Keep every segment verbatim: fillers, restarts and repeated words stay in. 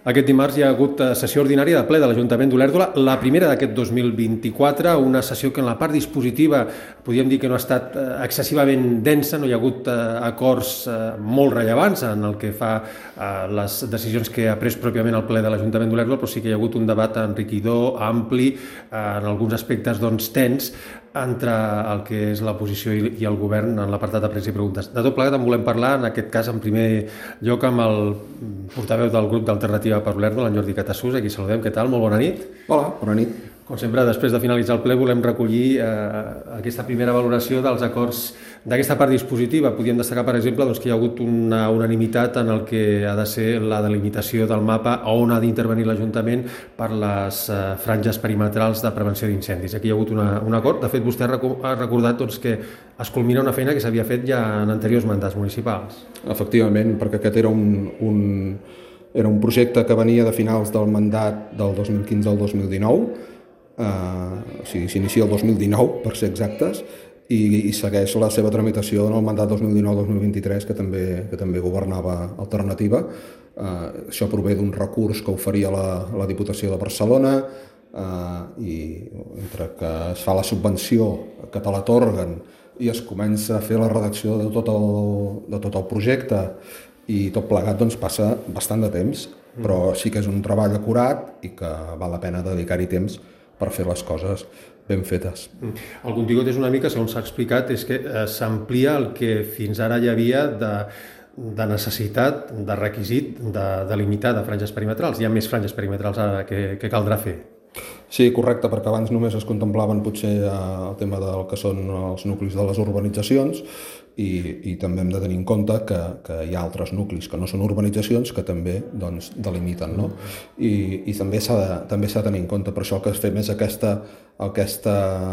Aquest dimarts hi ha hagut sessió ordinària de ple de l'Ajuntament d'Olèrdola, la primera d'aquest dos mil vint-i-quatre, una sessió que en la part dispositiva podríem dir que no ha estat excessivament densa, no hi ha hagut acords molt rellevants en el que fa a les decisions que ha pres pròpiament el ple de l'Ajuntament d'Olèrdola, però sí que hi ha hagut un debat enriquidor, ampli, en alguns aspectes doncs tens, entre el que és l'oposició i el govern en l'apartat de pregs i preguntes. De tot plegat en volem parlar, en aquest cas, en primer lloc, amb el portaveu del grup d'Alternativa per Olèrdola, en Jordi Catasús, a qui saludem. Què tal? Molt bona nit. Hola, bona nit. Com sempre, després de finalitzar el ple, volem recollir eh, aquesta primera valoració dels acords d'aquesta part dispositiva. Podríem destacar, per exemple, doncs, que hi ha hagut una unanimitat en el que ha de ser la delimitació del mapa on ha d'intervenir l'Ajuntament per les eh, franges perimetrals de prevenció d'incendis. Aquí hi ha hagut una, un acord. De fet, vostè ha recordat doncs, que es culmina una feina que s'havia fet ja en anteriors mandats municipals. Efectivament, perquè aquest era un, un, era un projecte que venia de finals del mandat del dos mil quinze al dos mil dinou, Uh, o sigui, s'inicia el dos mil dinou, per ser exactes, i, i segueix la seva tramitació en el mandat dos mil dinou dos mil vint-i-tres, que també, que també governava Alternativa. Uh, això prové d'un recurs que oferia la, la Diputació de Barcelona, uh, i entre que es fa la subvenció que te l'atorguen i es comença a fer la redacció de tot el, de tot el projecte, i tot plegat doncs, passa bastant de temps, però sí que és un treball acurat i que val la pena dedicar-hi temps per fer les coses ben fetes. El contingut és una mica, segons s'ha explicat, és que s'amplia el que fins ara hi havia de, de necessitat, de requisit, de, de limitar de franges perimetrals. Hi ha més franges perimetrals ara que, que caldrà fer. Sí, correcte, perquè abans només es contemplaven potser el tema del que són els nuclis de les urbanitzacions, i, i també hem de tenir en compte que, que hi ha altres nuclis que no són urbanitzacions que també doncs, delimiten, no? I, i també s'ha de, també s'ha de tenir en compte, per això el que es fem és aquesta, aquesta,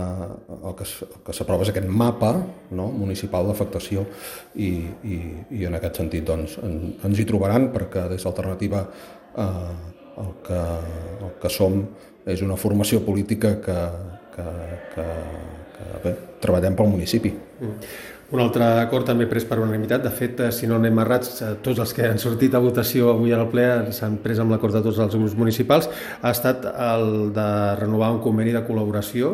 el que, que s'aprova és aquest mapa, no? Municipal d'afectació, i, i, i en aquest sentit doncs, en, ens hi trobaran, perquè des d'Alternativa eh, el, que, el que som és una formació política que, que, que, que bé, treballem pel municipi. Un altre acord també pres per unanimitat, de fet, si no anem errats, tots els que han sortit a votació avui al ple s'han pres amb l'acord de tots els grups municipals, ha estat el de renovar un conveni de col·laboració,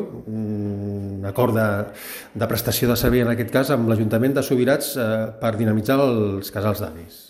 un acord de, de prestació de servei, en aquest cas, amb l'Ajuntament de Subirats per dinamitzar els casals d'avis.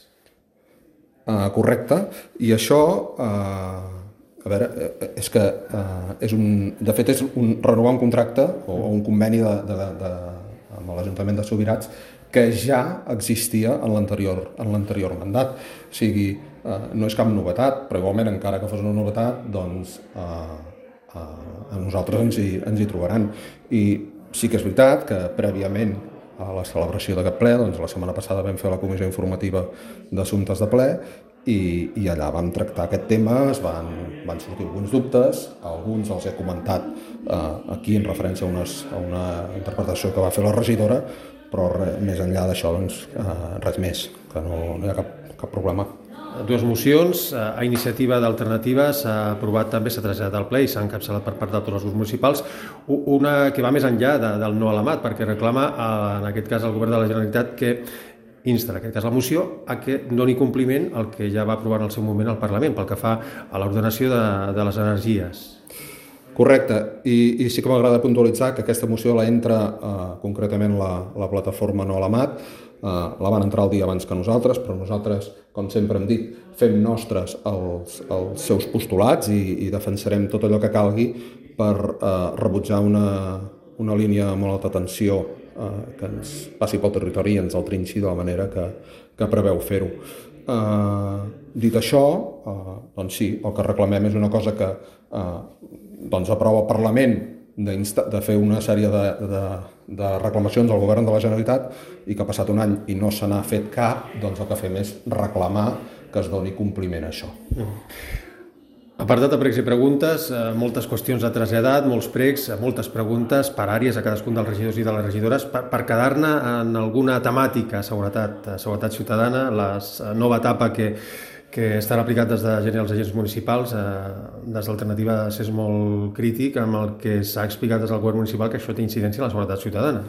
Uh, correcte, i això... Uh... A veure, és que eh, és un, de fet és un, renovar un contracte o, o un conveni de, de, de, amb l'Ajuntament de Subirats que ja existia en l'anterior en l'anterior mandat. O sigui, eh, no és cap novetat, però igualment encara que fos una novetat, doncs eh, eh, a nosaltres ens hi, ens hi trobaran. I sí que és veritat que prèviament a la celebració d'aquest ple, doncs la setmana passada vam fer la comissió informativa d'assumptes de ple, I, i allà vam tractar aquest tema, es van, van sortir alguns dubtes, alguns els he comentat eh, aquí en referència a, unes, a una interpretació que va fer la regidora, però re, més enllà d'això doncs, eh, res més, que no, no hi ha cap, cap problema. Dues mocions, a iniciativa d'Alternativa s'ha aprovat també, s'ha traslladat al ple i s'ha encapçalat per part de tots els grups municipals, una que va més enllà de, del no a l'Amat, perquè reclama, en aquest cas, el govern de la Generalitat que insta, en aquest cas la moció, a que doni compliment al que ja va aprovar en el seu moment al Parlament, pel que fa a l'ordenació de, de les energies. Correcte, I, i sí que m'agrada puntualitzar que aquesta moció la entra eh, concretament la, la plataforma No a l'Amat, eh, la van entrar el dia abans que nosaltres, però nosaltres, com sempre hem dit, fem nostres els, els seus postulats i, i defensarem tot allò que calgui per eh, rebutjar una, una línia de molt alta tensió que ens passi pel territori i ens el trinxi de la manera que, que preveu fer-ho. Uh, dit això, uh, doncs sí, el que reclamem és una cosa que uh, doncs aprova el Parlament de, de fer una sèrie de, de, de reclamacions al govern de la Generalitat i que ha passat un any i no se n'ha fet cap, doncs el que fem és reclamar que es doni compliment a això. Mm. Apartat de pregs i preguntes, moltes qüestions ha traslladat, molts pregs, moltes preguntes per àrees a cadascun dels regidors i de les regidores per, per quedar-ne en alguna temàtica, seguretat, seguretat ciutadana, la nova etapa que, que estan aplicat des de gener als agents municipals, eh, des d'Alternativa és molt crític amb el que s'ha explicat des del govern municipal que això té incidència en la seguretat ciutadana.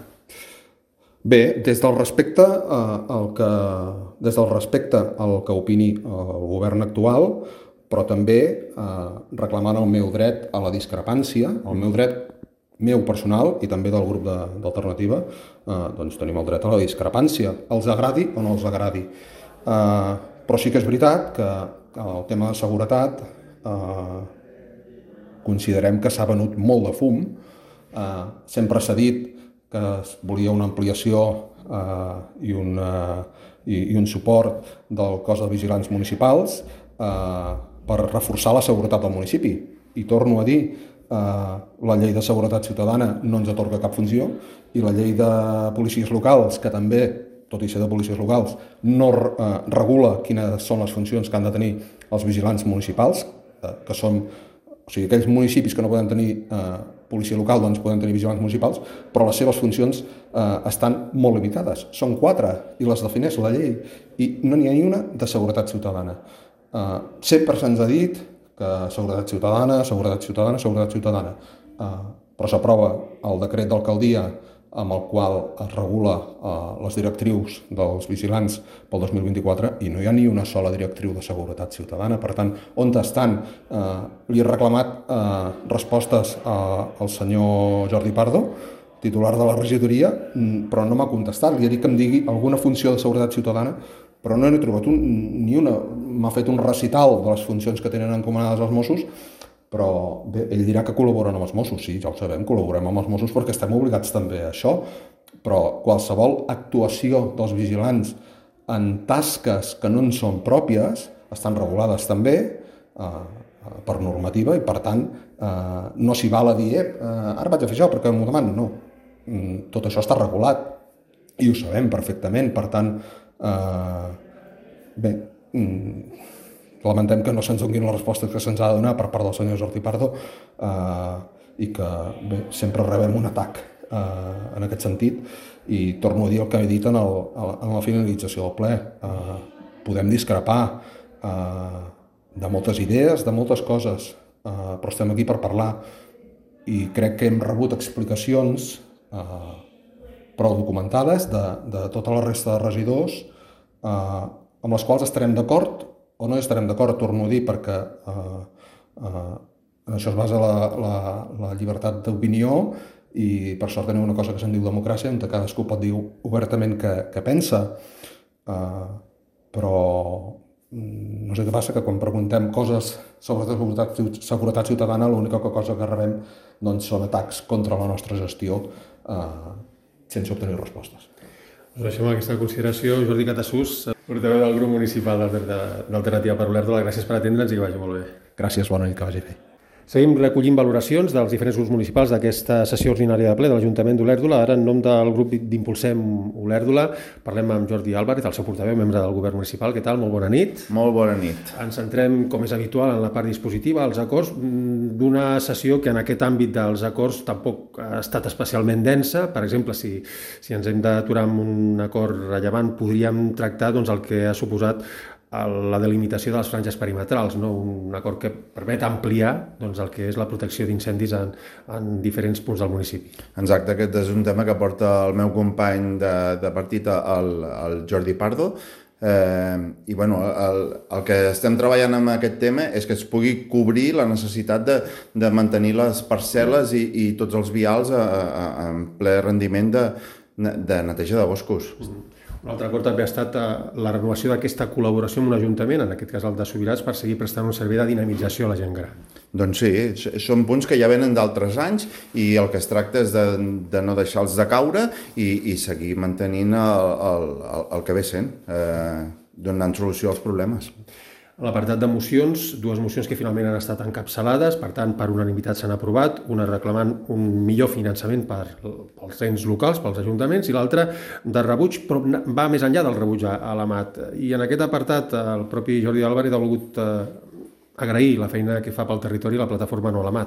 Bé, des del respecte eh, al que, des del respecte al que opini el govern actual, però també eh, reclamant el meu dret a la discrepància, el meu dret meu personal i també del grup d'Alternativa, eh, doncs tenim el dret a la discrepància, els agradi o no els agradi. Eh, però sí que és veritat que el tema de seguretat eh, considerem que s'ha venut molt de fum. Eh, sempre s'ha dit que es volia una ampliació eh, i, una, i, i un suport del cos de vigilants municipals eh, per reforçar la seguretat del municipi. I torno a dir, eh, la llei de seguretat ciutadana no ens atorga cap funció i la llei de policies locals, que també, tot i ser de policies locals, no eh, regula quines són les funcions que han de tenir els vigilants municipals, eh, que són, o sigui, aquells municipis que no poden tenir eh, policia local, doncs poden tenir vigilants municipals, però les seves funcions eh, estan molt limitades. Són quatre i les defineix la llei i no n'hi ha ni una de seguretat ciutadana. Uh, sempre se'ns ha dit que seguretat ciutadana, seguretat ciutadana, seguretat ciutadana, uh, però s'aprova el decret d'alcaldia amb el qual es regula uh, les directrius dels vigilants pel dos mil vint-i-quatre i no hi ha ni una sola directriu de seguretat ciutadana. Per tant, on estan? Uh, li he reclamat uh, respostes uh, al senyor Jordi Pardo, titular de la regidoria, però no m'ha contestat. Li he dit que em digui alguna funció de seguretat ciutadana, però no n'he trobat un, ni una. M'ha fet un recital de les funcions que tenen encomanades els Mossos, però bé, ell dirà que col·laboren amb els Mossos. Sí, ja ho sabem, col·laborem amb els Mossos perquè estem obligats també a això, però qualsevol actuació dels vigilants en tasques que no en són pròpies estan regulades també eh, per normativa i, per tant, eh, no s'hi val a dir eh, ara vaig a fer això perquè m'ho demanen. No, tot això està regulat i ho sabem perfectament. Per tant, eh, bé, lamentem que no se'ns donin les respostes que se'ns ha de donar per part del senyor Jordi Pardo eh, i que bé, sempre rebem un atac eh, en aquest sentit i torno a dir el que he dit en, el, en la finalització del ple. Eh, podem discrepar eh, de moltes idees, de moltes coses, eh, però estem aquí per parlar i crec que hem rebut explicacions eh, prou documentades de, de tota la resta de regidors eh, amb les quals estarem d'acord o no estarem d'acord, torno a dir, perquè eh, eh, en això es basa la, la, la llibertat d'opinió i per sort tenim una cosa que se'n diu democràcia, on cadascú pot dir obertament que, que pensa, eh, però no sé què passa, que quan preguntem coses sobre seguretat, seguretat ciutadana, l'única cosa que rebem doncs, són atacs contra la nostra gestió eh, sense obtenir respostes. Us deixem aquesta consideració. Jordi Catasús, portaveu del grup municipal d'Alternativa per Olèrdola, gràcies per atendre'ns i que vagi molt bé. Gràcies, bona nit, que vagi bé. Seguim recollint valoracions dels diferents grups municipals d'aquesta sessió ordinària de ple de l'Ajuntament d'Olèrdola. Ara, en nom del grup d'Impulsem Olèrdola, parlem amb Jordi Álvarez, el seu portaveu, membre del govern municipal. Què tal? Molt bona nit. Molt bona nit. Ens centrem, com és habitual, en la part dispositiva, els acords d'una sessió que en aquest àmbit dels acords tampoc ha estat especialment densa. Per exemple, si, si ens hem d'aturar amb un acord rellevant, podríem tractar doncs, el que ha suposat la delimitació de les franges perimetrals, no? Un acord que permet ampliar doncs, el que és la protecció d'incendis en, en diferents punts del municipi. Exacte, aquest és un tema que porta el meu company de, de partit, el, el Jordi Pardo, eh, i bueno, el, el que estem treballant amb aquest tema és que es pugui cobrir la necessitat de, de mantenir les parcel·les i, i tots els vials a, a, a, en ple rendiment de, de neteja de boscos. Mm-hmm. Un altre acord també ha estat la renovació d'aquesta col·laboració amb un ajuntament, en aquest cas el de Subirats, per seguir prestant un servei de dinamització a la gent gran. Doncs sí, són punts que ja venen d'altres anys i el que es tracta és de, de no deixar-los de caure i, i seguir mantenint el, el, el, el que ve sent, eh, donant solució als problemes. A l'apartat de mocions, dues mocions que finalment han estat encapçalades, per tant, per unanimitat s'han aprovat, una reclamant un millor finançament per, pels ens locals, pels ajuntaments, i l'altra de rebuig, però va més enllà del rebuig a, a l'Amat. I en aquest apartat, el propi Jordi Álvarez ha volgut eh, agrair la feina que fa pel territori la plataforma No a l'Amat.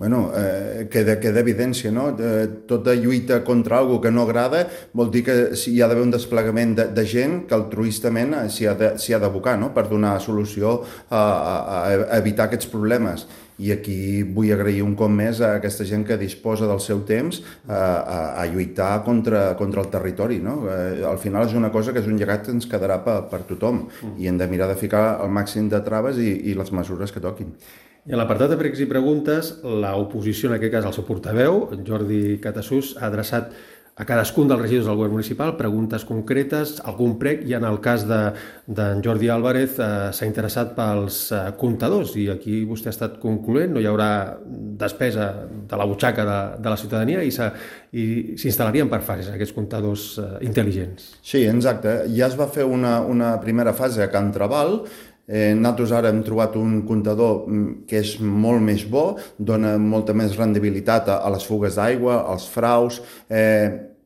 Bueno, eh, queda, queda evidència, no? Eh, tota lluita contra algo que no agrada vol dir que hi ha d'haver un desplegament de, de gent que altruistament s'hi ha de, s'hi ha d'abocar, no? Per donar solució a, a, a evitar aquests problemes. I aquí vull agrair un cop més a aquesta gent que disposa del seu temps a, a, a lluitar contra, contra el territori, no? Eh, al final és una cosa que és un llegat que ens quedarà per, per tothom i hem de mirar de ficar el màxim de traves i, i les mesures que toquin. I en l'apartat de pregs i preguntes, l'oposició, en aquest cas el seu portaveu, Jordi Catasús, ha adreçat a cadascun dels regidors del govern municipal preguntes concretes, algun prec, i en el cas d'en de, Jordi Álvarez eh, s'ha interessat pels eh, comptadors, i aquí vostè ha estat concloent, no hi haurà despesa de la butxaca de, de la ciutadania i s'instal·larien per fases aquests comptadors eh, intel·ligents. Sí, exacte. Ja es va fer una, una primera fase a Can Trabal. Eh, nosaltres ara hem trobat un comptador que és molt més bo, dona molta més rendibilitat a, a les fugues d'aigua, als fraus, eh,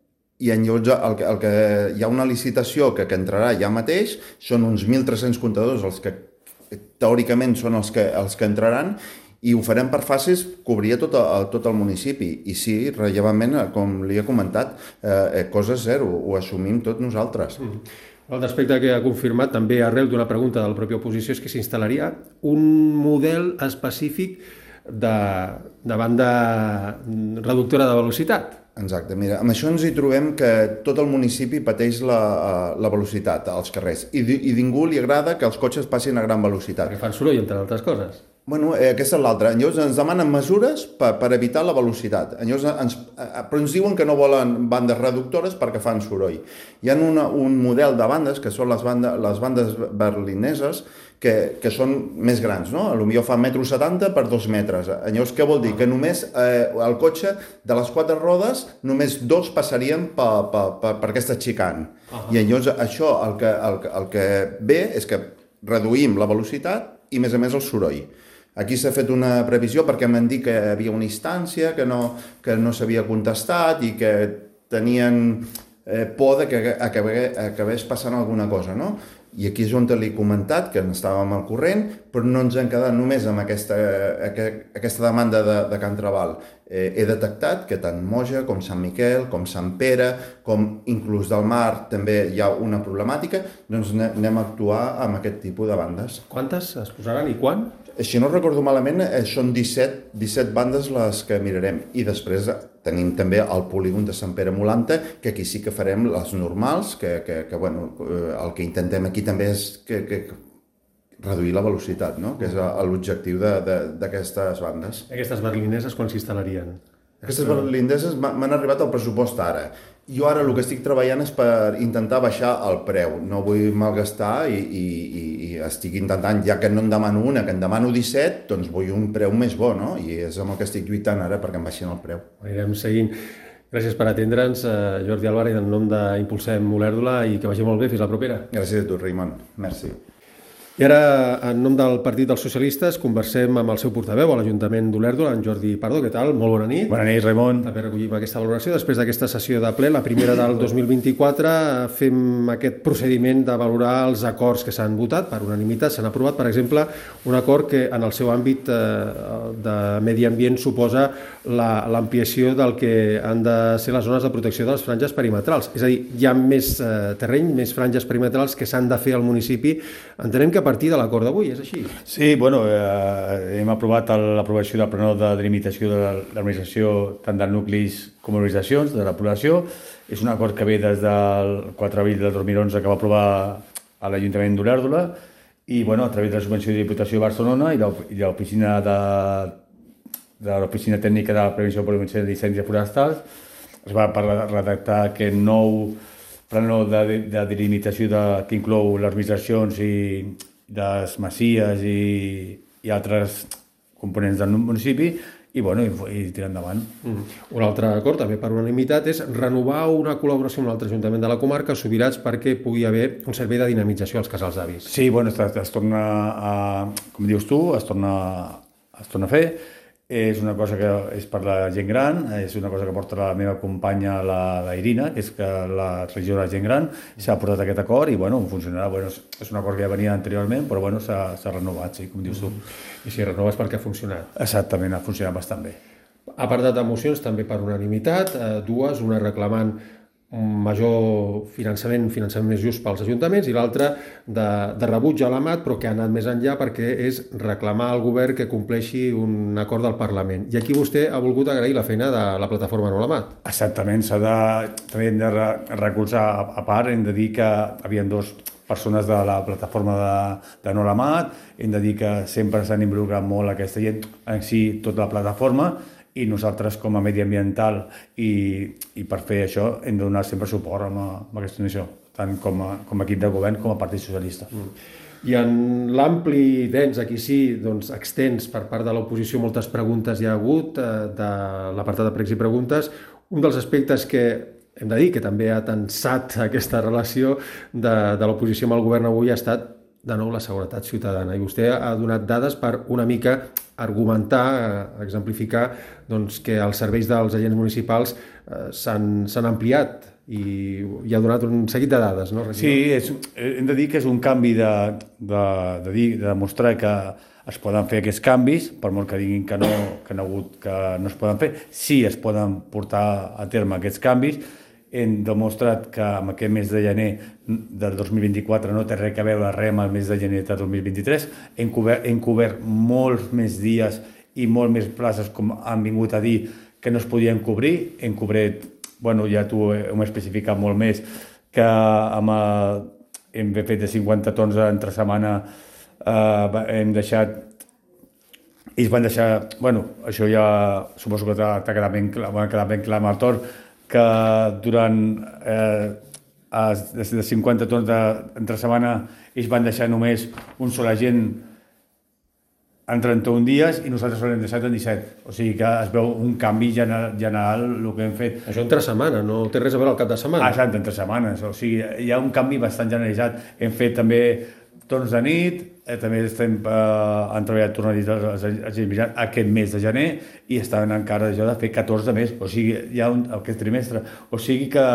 i en llocs el, el que hi ha una licitació que, que entrarà ja mateix, són uns mil tres-cents comptadors els que teòricament són els que, els que entraran, i ho farem per fases, cobria tot el, tot el municipi. I sí, rellevament, com li he comentat, eh, cosa zero, ho assumim tot nosaltres. Mm. L'altre aspecte que ha confirmat, també arrel d'una pregunta de la pròpia oposició, és que s'instal·laria un model específic de, de banda reductora de velocitat. Exacte, mira, amb això ens hi trobem que tot el municipi pateix la, la velocitat als carrers i, i ningú li agrada que els cotxes passin a gran velocitat. Perquè fan soroll, entre altres coses. Bueno, eh, aquesta és l'altra. Llavors ens demanen mesures per, per evitar la velocitat. Llavors ens, eh, però ens diuen que no volen bandes reductores perquè fan soroll. Hi ha una, un model de bandes, que són les, banda, les bandes berlineses, que, que són més grans, no? Potser fa un metro setanta per dos metres. Llavors què vol dir? Que només eh, el cotxe de les quatre rodes, només dos passarien per, per, per, per aquesta xicant. Uh-huh. I llavors això el que, el, el que ve és que reduïm la velocitat i, a més a més, el soroll. Aquí s'ha fet una previsió perquè m'han dit que hi havia una instància que no, que no s'havia contestat i que tenien eh, por de que acabés, acabés passant alguna cosa, no? I aquí és on li he comentat que estàvem al corrent, però no ens hem quedat només amb aquesta, aquesta demanda de, de Can Trabal. Eh, he detectat que tant Moja com Sant Miquel, com Sant Pere, com inclús del Mar també hi ha una problemàtica, doncs anem a actuar amb aquest tipus de bandes. Quantes es posaran i quan? Si no recordo malament, són disset, disset bandes les que mirarem. I després tenim també el polígon de Sant Pere Molanta, que aquí sí que farem les normals, que, que, que bueno, el que intentem aquí també és que, que reduir la velocitat, no? Que és l'objectiu d'aquestes bandes. Aquestes berlineses quan s'instal·larien? Aquestes berlineses m'han arribat al pressupost ara. Jo ara el que estic treballant és per intentar baixar el preu. No vull malgastar i, i, i estic intentant, ja que no en demano una, que en demano disset, doncs vull un preu més bo, no? I és amb el que estic lluitant ara perquè em baixin el preu. Anirem seguint. Gràcies per atendre'ns, Jordi Álvarez, en nom d'Impulsem Olèrdola, i que vagi molt bé. Fins la propera. Gràcies a tu, Raimon. Merci. I ara, en nom del Partit dels Socialistes, conversem amb el seu portaveu a l'Ajuntament d'Olèrdola, en Jordi Pardo. Què tal? Molt bona nit. Bona nit, Raimon. També recollim aquesta valoració. Després d'aquesta sessió de ple, la primera del dos mil vint-i-quatre, fem aquest procediment de valorar els acords que s'han votat per unanimitat. S'han aprovat, per exemple, un acord que en el seu àmbit de medi ambient suposa l'ampliació del que han de ser les zones de protecció de les franges perimetrals. És a dir, hi ha més terreny, més franges perimetrals que s'han de fer al municipi. Entenem que a partir de l'acord d'avui, és així? Sí, bueno, eh, hem aprovat l'aprovació del plenó de delimitació de l'administració tant dels nuclis com organitzacions de la població. És un acord que ve des del quatre d'abril del dos mil onze que va aprovar a l'Ajuntament d'Olèrdola i, bueno, a través de la subvenció de Diputació de Barcelona i l'oficina de, de l'Oficina Tècnica de Prevenció i Prevenció d'Incendis Forestals es va redactar aquest nou plano de, de delimitació de, que inclou les administracions i les masies i, i altres components del municipi i, bueno, i, i tirar endavant. Mm. Un altre acord, també per unanimitat, és renovar una col·laboració amb l'altre ajuntament de la comarca, Subirats, perquè pugui haver un servei de dinamització als casals d'avis. Sí, bueno, es, es torna a, com dius tu, es torna, es torna a fer és una cosa que és per la gent gran, és una cosa que porta la meva companya, la, la Irina, que és que la regidora de la gent gran, s'ha portat aquest acord i bueno, funcionarà. Bueno, és un acord que ja venia anteriorment, però bueno, s'ha renovat, sí, com dius tu. I si renoves perquè ha funcionat. Exactament, ha funcionat bastant bé. Ha parlat de mocions també per unanimitat, eh, dues, una reclamant un major finançament, finançament més just pels ajuntaments i l'altra de, de rebuig a l'Amat, però que ha anat més enllà perquè és reclamar al govern que compleixi un acord del Parlament. I aquí vostè ha volgut agrair la feina de la plataforma No l'Amat. Exactament, s'ha de, també hem de recolzar a part, hem de dir que havien dos persones de la plataforma de, de No l'Amat, hem de dir que sempre s'han involucrat molt aquesta gent, en si tota la plataforma, i nosaltres com a mediambiental i, i per fer això hem de donar sempre suport amb, amb aquesta situació, tant com a, com a equip de govern com a Partit Socialista. Mm. I en l'ampli dens, aquí sí, doncs, extens per part de l'oposició, moltes preguntes hi ha hagut eh, de l'apartat de pregs i preguntes. Un dels aspectes que hem de dir que també ha tensat aquesta relació de, de l'oposició amb el govern avui ha estat de nou la seguretat ciutadana, i vostè ha donat dades per una mica argumentar, exemplificar doncs, que els serveis dels agents municipals eh, s'han ampliat i, i ha donat un seguit de dades, no? Sí, és, hem de dir que és un canvi de, de, de, dir, de demostrar que es poden fer aquests canvis, per molt que diguin que no, que no, hagut, que no es poden fer, sí es poden portar a terme aquests canvis. Hem demostrat que en aquest mes de gener del dos mil vint-i-quatre no té res a veure res amb el mes de gener del dos mil vint-i-tres. Hem cobert, hem cobert molts més dies i molt més places, com han vingut a dir, que no es podien cobrir. Hem cobert, bueno, ja tu hem especificat molt més, que amb el, hem fet de cinquanta tons entre setmana, eh, hem deixat, ells van deixar, bueno, això ja suposo que t'ha quedat ben clar, va quedar ben clar amb el Tor, que durant eh, de cinquanta tons de, entre setmana ells van deixar només un sol agent en trenta-un dies i nosaltres l'hem deixat en disset. O sigui que es veu un canvi general, general el que hem fet. Això entre setmana, no té res a veure al cap de setmana. Ah, exacte, entre setmanes. O sigui, hi ha un canvi bastant generalitzat. Hem fet també torns de nit, eh, també estem, eh, han treballat tornadits els agents vigilants aquest mes de gener i estaven encara jo de fer catorze més, o sigui, hi ha un, aquest trimestre. O sigui que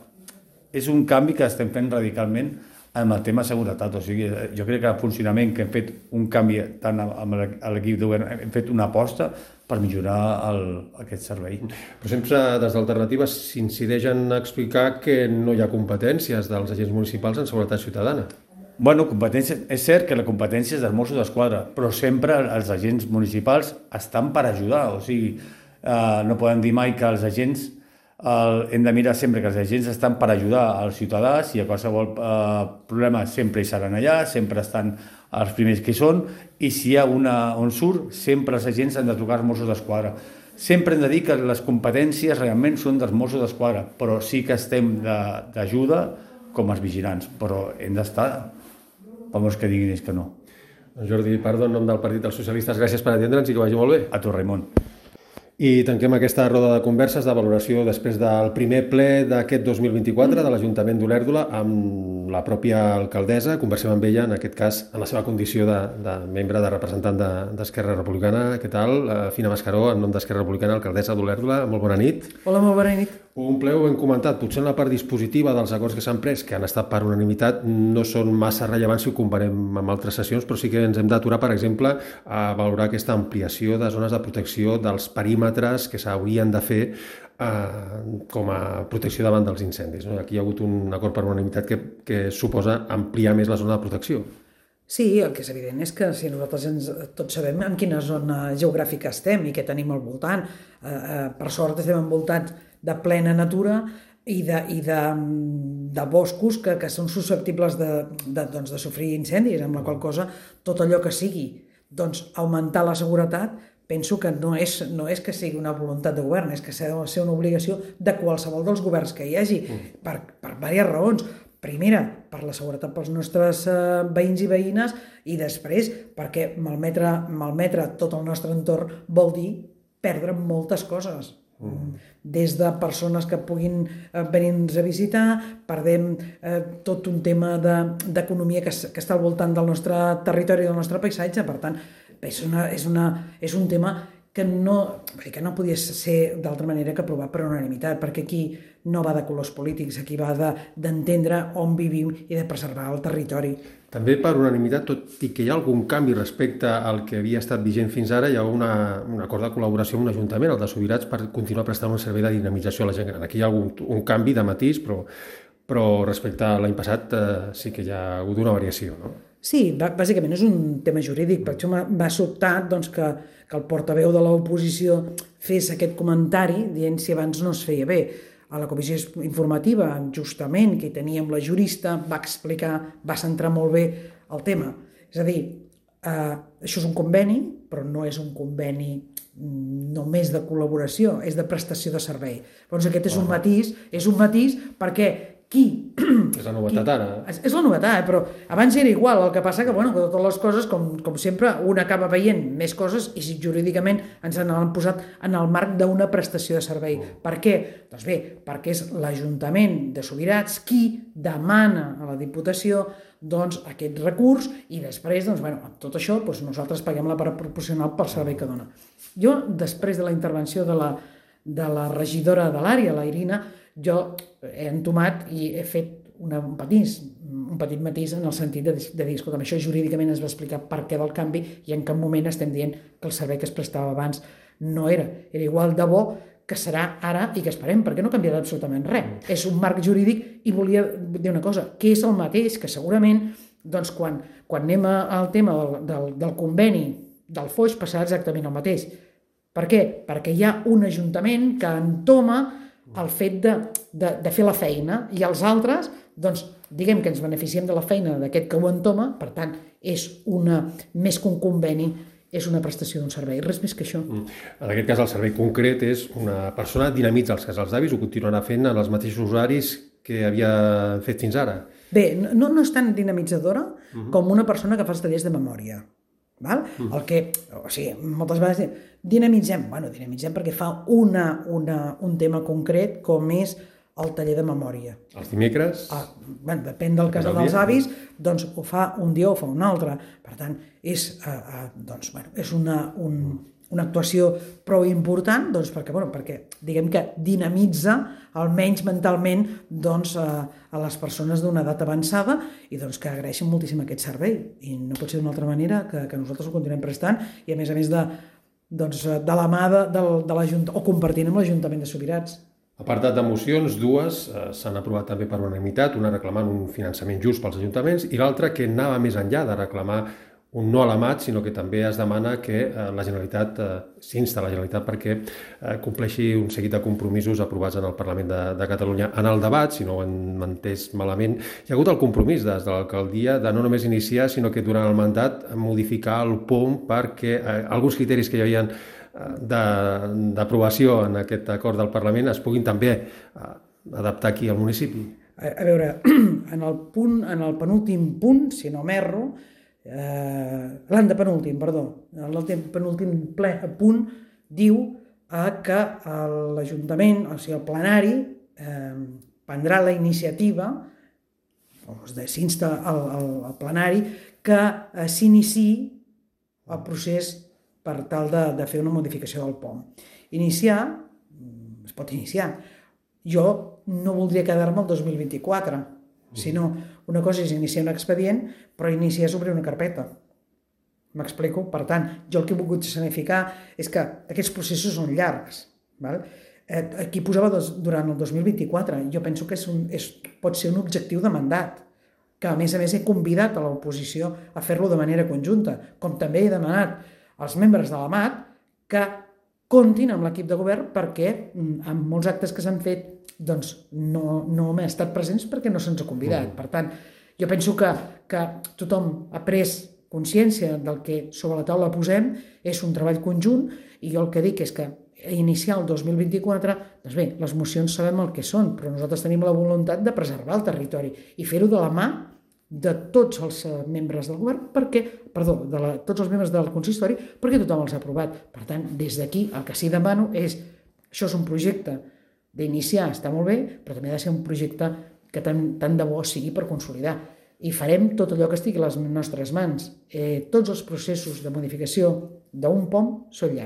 és un canvi que estem fent radicalment amb el tema de seguretat. O sigui, jo crec que el funcionament que hem fet un canvi tant amb l'equip de govern, hem fet una aposta per millorar el, aquest servei. Però sempre des d'Alternativa s'incideix en explicar que no hi ha competències dels agents municipals en seguretat ciutadana. Bueno, competència, és cert que la competència és dels Mossos d'Esquadra, però sempre els agents municipals estan per ajudar, o sigui, eh, no podem dir mai que els agents, eh, hem de mirar sempre que els agents estan per ajudar al ciutadà, si hi ha qualsevol eh, problema sempre hi seran allà, sempre estan els primers que hi són, i si hi ha una on surt, sempre els agents han de trucar als Mossos d'Esquadra. Sempre hem de dir que les competències realment són dels Mossos d'Esquadra, però sí que estem d'ajuda com els vigilants, però hem d'estar els que diguin que no. Jordi Pardo, en nom del Partit dels Socialistes, gràcies per atendre'ns i que vagi molt bé. A tu, Raimon. I tanquem aquesta roda de converses de valoració després del primer ple d'aquest dos mil vint-i-quatre de l'Ajuntament d'Olèrdola amb la pròpia alcaldessa. Conversem amb ella, en aquest cas, en la seva condició de, de membre, de representant d'Esquerra de, Republicana. Què tal? Fina Mascaró, en nom d'Esquerra Republicana, alcaldessa d'Olèrdola. Molt bona nit. Hola, molt bona nit. Un ple ho hem comentat, potser en la part dispositiva dels acords que s'han pres, que han estat per unanimitat, no són massa rellevants si ho comparem amb altres sessions, però sí que ens hem d'aturar, per exemple, a valorar aquesta ampliació de zones de protecció dels perímetres que s'haurien de fer eh, com a protecció davant dels incendis. No? Aquí hi ha hagut un acord per unanimitat que, que suposa ampliar més la zona de protecció. Sí, el que és evident és que si nosaltres ens, tots sabem en quina zona geogràfica estem i què tenim al voltant, eh, eh, per sort estem envoltats de plena natura i de, i de, de boscos que, que són susceptibles de, de, doncs, de sofrir incendis, amb la qual cosa tot allò que sigui doncs, augmentar la seguretat, penso que no és, no és que sigui una voluntat de govern, és que s'ha de ser una obligació de qualsevol dels governs que hi hagi, per, per diverses raons. Primera, per la seguretat pels nostres eh, veïns i veïnes, i després perquè malmetre, malmetre tot el nostre entorn vol dir perdre moltes coses. Mm. Des de persones que puguin eh, venir-nos a visitar, perdem eh, tot un tema d'economia de, que, que està al voltant del nostre territori i del nostre paisatge. Per tant, és, una, és, una, és un tema que no, que no podia ser d'altra manera que aprovat per unanimitat, perquè aquí no va de colors polítics, aquí va d'entendre on vivim i de preservar el territori. També per unanimitat, tot i que hi ha algun canvi respecte al que havia estat vigent fins ara, hi ha una, un acord de col·laboració amb un ajuntament, el de Subirats, per continuar prestant un servei de dinamització a la gent gran. Aquí hi ha algun, un canvi de matís, però, però respecte a l'any passat eh, sí que hi ha hagut una variació, no? Sí, bàsicament és un tema jurídic, per això m'ha sobtat doncs, que, que el portaveu de l'oposició fes aquest comentari dient si abans no es feia bé. A la comissió informativa, justament, que hi teníem la jurista, va explicar, va centrar molt bé el tema. És a dir, eh, això és un conveni, però no és un conveni només de col·laboració, és de prestació de servei. Doncs aquest és un matís, és un matís perquè qui... És la novetat ara. És, és la novetat, però abans era igual, el que passa que, bueno, que totes les coses, com, com sempre, un acaba veient més coses i si jurídicament ens han posat en el marc d'una prestació de servei. Mm. Per què? Doncs bé, perquè és l'Ajuntament de Subirats qui demana a la Diputació doncs, aquest recurs i després, doncs, bueno, amb tot això, doncs, nosaltres paguem la part proporcional pel servei que dona. Jo, després de la intervenció de la, de la regidora de l'àrea, la Irina, jo he entomat i he fet una, un, patís, un petit matís en el sentit de, de dir, escolta, això jurídicament es va explicar per què del canvi i en cap moment estem dient que el servei que es prestava abans no era. Era igual de bo que serà ara i que esperem, perquè no ha canviat absolutament res. Mm. És un marc jurídic i volia dir una cosa, que és el mateix, que segurament doncs, quan, quan anem al tema del, del, del conveni del Foix passarà exactament el mateix. Per què? Perquè hi ha un ajuntament que entoma el fet de, de, de fer la feina i els altres, doncs, diguem que ens beneficiem de la feina d'aquest que ho entoma, per tant, és una, més que un conveni, és una prestació d'un servei, res més que això. En aquest cas, el servei concret és una persona dinamitza els casals d'avis, ho continuarà fent en els mateixos horaris que havia fet fins ara. Bé, no, no és tan dinamitzadora uh-huh. com una persona que fa els tallers de memòria. Val? Uh-huh. El que, o sigui, moltes vegades dinamitzem, bueno, dinamitzem perquè fa una, una, un tema concret com és el taller de memòria. Els dimecres? Ah, bueno, depèn del casal dels avis, doncs ho fa un dia o fa un altre. Per tant, és, eh, eh, doncs, bueno, és una, un, una actuació prou important doncs, perquè, bueno, perquè diguem que dinamitza almenys mentalment doncs, a, a les persones d'una edat avançada i doncs, que agraeixen moltíssim aquest servei i no pot ser d'una altra manera que, que nosaltres ho continuem prestant i a més a més de, doncs, de la mà de, de, de l'Ajuntament o compartint amb l'Ajuntament de Subirats. Apartat de mocions, dues eh, s'han aprovat també per unanimitat, una reclamant un finançament just pels ajuntaments i l'altra que anava més enllà de reclamar un no a la M A T, sinó que també es demana que eh, la Generalitat, eh, s'insta la Generalitat perquè eh, compleixi un seguit de compromisos aprovats en el Parlament de, de Catalunya. En el debat, si no ho han entès malament, hi ha hagut el compromís des de l'alcaldia de no només iniciar, sinó que durant el mandat modificar el P O M perquè eh, alguns criteris que hi havia d'aprovació en aquest acord del Parlament es puguin també adaptar aquí al municipi. A, a veure, en el, punt, en el penúltim punt, si no m'erro, eh, l'antepenúltim, perdó, el penúltim ple, punt diu eh, que l'Ajuntament, o sigui, el plenari, eh, prendrà la iniciativa, o s'insta al, al, al plenari, que eh, s'iniciï el procés per tal de, de fer una modificació del P O M. Iniciar, es pot iniciar. Jo no voldria quedar-me el dos mil vint-i-quatre, sinó una cosa és iniciar un expedient, però iniciar és obrir una carpeta. M'explico? Per tant, jo el que he volgut significar és que aquests processos són llargs. Val? Aquí posava dos, durant el dos mil vint-i-quatre. Jo penso que és un, és, pot ser un objectiu de mandat, que a més a més he convidat a l'oposició a fer-lo de manera conjunta, com també he demanat als membres de la M A T que comptin amb l'equip de govern perquè en molts actes que s'han fet doncs no, no m'he estat presents perquè no se'ns ha convidat. Per tant, jo penso que, que tothom ha pres consciència del que sobre la taula posem, és un treball conjunt i jo el que dic és que iniciar el dos mil vint-i-quatre, doncs bé, les mocions sabem el que són, però nosaltres tenim la voluntat de preservar el territori i fer-ho de la mà de tots els membres del govern, perquè, perdó, de la, tots els membres del consistori, perquè tothom els ha aprovat. Per tant, des d'aquí el que sí demano és, això és un projecte d'iniciar, està molt bé, però també ha de ser un projecte que tant, tant de bo sigui per consolidar. I farem tot allò que estigui a les nostres mans. Eh, tots els processos de modificació d'un P O M són llargs.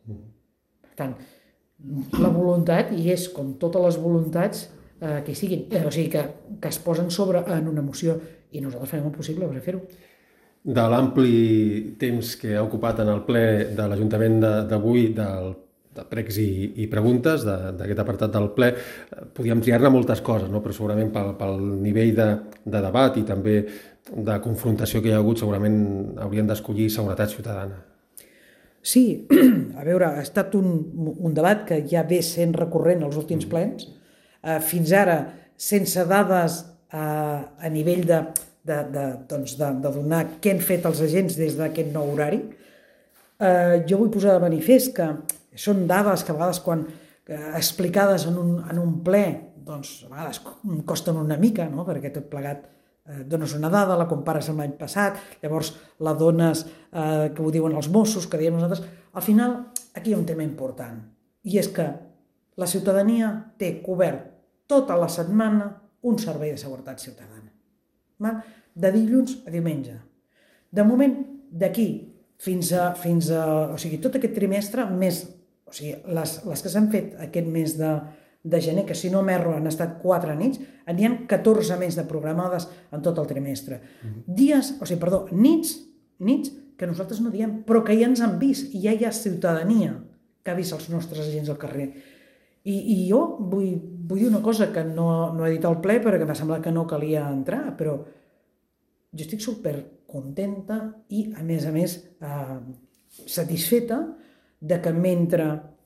Per tant, la voluntat, i és com totes les voluntats eh, que hi siguin, eh, o sigui, que, que es posen sobre en una moció, i nosaltres farem el possible per fer-ho. De l'ampli temps que ha ocupat en el ple de l'Ajuntament d'avui, del de pregs i, i preguntes d'aquest apartat del ple, podíem triar-ne moltes coses, no? Però segurament pel, pel nivell de, de debat i també de confrontació que hi ha hagut, segurament haurien d'escollir seguretat ciutadana. Sí, a veure, ha estat un, un debat que ja ve sent recurrent als últims plens, eh, fins ara sense dades eh, a nivell de, de, de, doncs de, de donar què han fet els agents des d'aquest nou horari. Eh, jo vull posar de manifest que són dades que a vegades quan eh, explicades en un, en un ple, doncs a vegades costen una mica, no? Perquè tot plegat eh, dones una dada, la compares amb l'any passat, llavors la dones eh, que ho diuen els Mossos, que diem nosaltres. Al final, aquí hi ha un tema important, i és que la ciutadania té cobert tota la setmana un servei de seguretat ciutadana. Val? De dilluns a diumenge. De moment, d'aquí fins a, fins a... O sigui, tot aquest trimestre, més... O sigui, les, les que s'han fet aquest mes de, de gener, que si no m'erro han estat quatre nits, n'hi ha catorze més de programades en tot el trimestre. Mm-hmm. Dies, o sigui, perdó, nits, nits que nosaltres no diem, però que ja ens han vist, i ja hi ha ciutadania que ha vist els nostres agents al carrer. I, i jo vull, vull dir una cosa que no, no he dit al ple perquè m'ha semblat que no calia entrar, però jo estic super contenta i, a més a més, eh, satisfeta de que mentre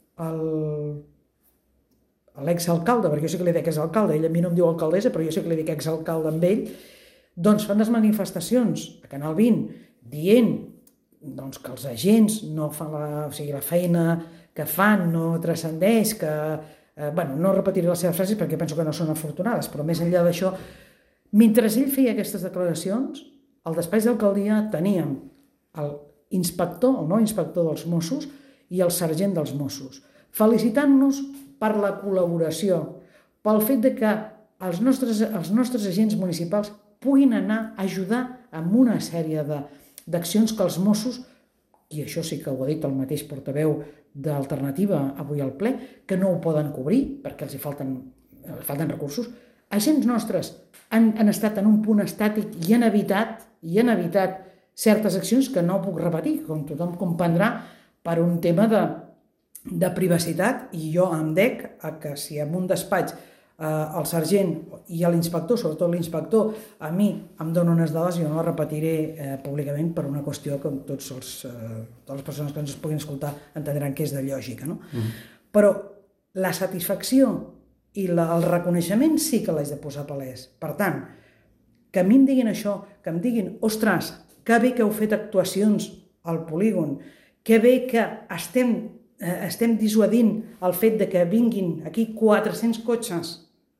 l'exalcalde, perquè jo sé que li dic exalcalde, ell a mi no em diu alcaldessa, però jo sé que li dic exalcalde amb ell, doncs fan les manifestacions a Canal vint dient doncs, que els agents no fan la, o sigui, la feina que fan no transcendeix, que, eh, bueno, no repetiré les seves frases perquè penso que no són afortunades, però més enllà d'això, mentre ell feia aquestes declaracions, al despatx d'alcaldia teníem l'inspector, el nou inspector dels Mossos, i el sergent dels Mossos, felicitant-nos per la col·laboració, pel fet de que els nostres, els nostres agents municipals puguin anar a ajudar amb una sèrie d'accions que els Mossos, i això sí que ho ha dit el mateix portaveu d'Alternativa avui al ple, que no ho poden cobrir perquè els hi falten, falten recursos, agents nostres han, han estat en un punt estàtic i han evitat, i han evitat certes accions que no puc repetir, com tothom comprendrà, per un tema de, de privacitat, i jo em dec a que si en un despatx eh, el sergent i l'inspector, sobretot l'inspector, a mi em dona unes dades, jo no les repetiré eh, públicament per una qüestió que tots els, eh, totes les persones que ens puguin escoltar entendran que és de lògica, no? Mm. Però la satisfacció i la, el reconeixement sí que l'haig de posar palès. Per tant, que a mi em diguin això, que em diguin, ostres, que bé que heu fet actuacions al polígon, que bé que estem, eh, estem dissuadint el fet de que vinguin aquí quatre-cents cotxes.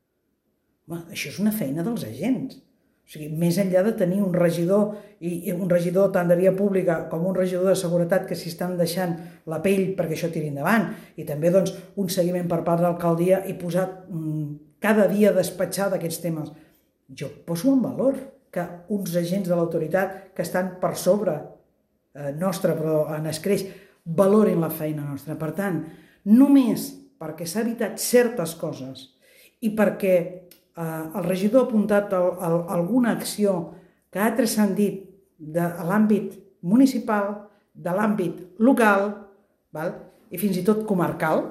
Bé, això és una feina dels agents. O sigui, més enllà de tenir un regidor, i un regidor tant de via pública com un regidor de seguretat que s'hi estan deixant la pell perquè això tiri endavant, i també doncs, un seguiment per part de l'alcaldia i posar mm, cada dia despatxar d'aquests temes. Jo poso en valor que uns agents de l'autoritat que estan per sobre eh, nostra, però en escreix, valorin la feina nostra. Per tant, només perquè s'ha evitat certes coses i perquè eh, el regidor ha apuntat a, a, a alguna acció que ha transcendit de l'àmbit municipal, de l'àmbit local, val? I fins i tot comarcal,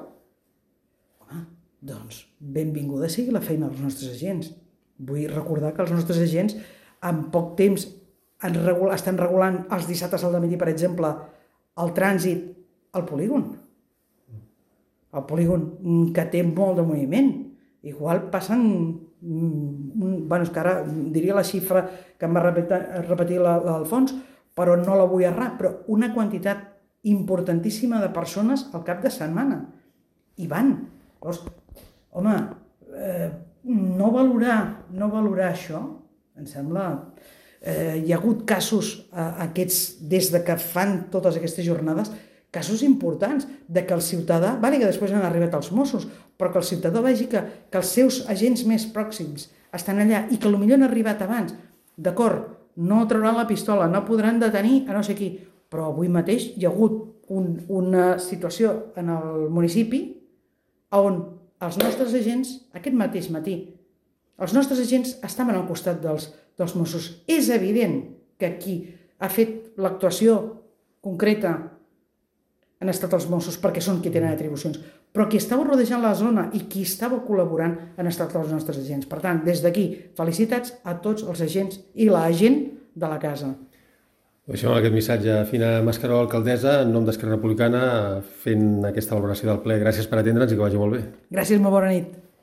home, doncs benvinguda sigui la feina dels nostres agents. Vull recordar que els nostres agents en poc temps estan regulant els dissabtes al dematí, per exemple, el trànsit al polígon. El polígon que té molt de moviment. Igual passen, bueno, és que ara diria la xifra que em va repetir, repetir l'Alfons, però no la vull errar, però una quantitat importantíssima de persones al cap de setmana. I van. Llavors, home, eh, no valorar, no valorar això, em sembla... Eh, hi ha hagut casos eh, aquests, des de que fan totes aquestes jornades, casos importants de que el ciutadà, vale, que després han arribat els Mossos, però que el ciutadà vegi que, que els seus agents més pròxims estan allà i que potser han arribat abans, d'acord, no trauran la pistola, no podran detenir a no sé qui, però avui mateix hi ha hagut un, una situació en el municipi on els nostres agents, aquest mateix matí, els nostres agents estaven al costat dels, dels Mossos. És evident que qui ha fet l'actuació concreta han estat els Mossos perquè són qui tenen atribucions, però qui estava rodejant la zona i qui estava col·laborant han estat els nostres agents. Per tant, des d'aquí, felicitats a tots els agents i l'agent de la casa. Deixem aquest missatge. Fina Mascaró, alcaldessa, en nom d'Esquerra Republicana, fent aquesta valoració del ple. Gràcies per atendre'ns i que vagi molt bé. Gràcies, molt bona nit.